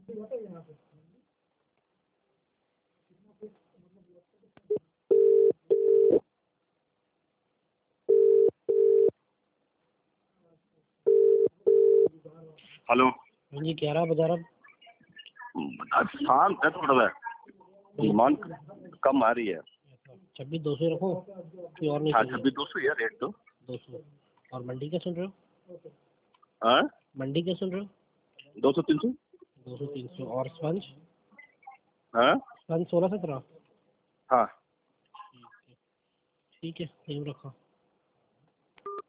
Hello. हाँ जी, 11 बजा रहा। शांत है थोड़ा सा, डिमांड कम आ रही है। 26,200 रखो कि और नहीं हाँ, चाहिए? 26,200 है रेट तो। 200। और मंडी क्या सुन रहे हो? हाँ, मंडी क्या सुन रहे हो? 200-300। 200-300। और स्पंज? हाँ स्पंज 16-17। हाँ ठीक है, यही रखो।